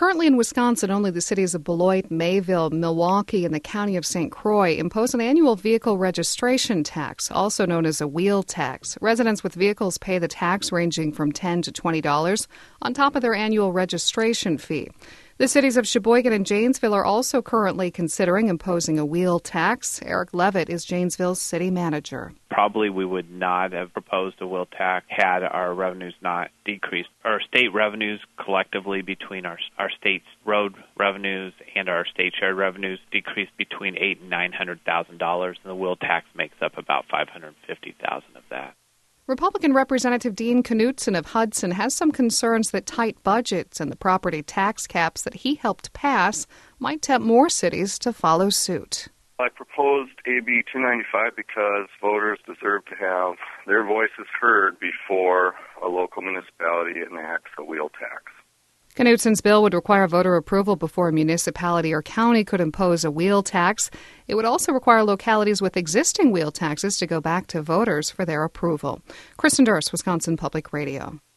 Currently in Wisconsin, only the cities of Beloit, Mayville, Milwaukee, and the county of St. Croix impose an annual vehicle registration tax, also known as a wheel tax. Residents with vehicles pay the tax ranging from $10 to $20 on top of their annual registration fee. The cities of Sheboygan and Janesville are also currently considering imposing a wheel tax. Eric Levitt is Janesville's city manager. Probably we would not have proposed a wheel tax had our revenues not decreased. Our state revenues collectively between our state's road revenues and our state shared revenues decreased between $800,000 and $900,000, and the wheel tax makes up about $550,000 of that. Republican Representative Dean Knutson of Hudson has some concerns that tight budgets and the property tax caps that he helped pass might tempt more cities to follow suit. I proposed AB 295 because voters deserve to have their voices heard before a local municipality enacts a wheel tax. Knutson's bill would require voter approval before a municipality or county could impose a wheel tax. It would also require localities with existing wheel taxes to go back to voters for their approval. Kristen Durst, Wisconsin Public Radio.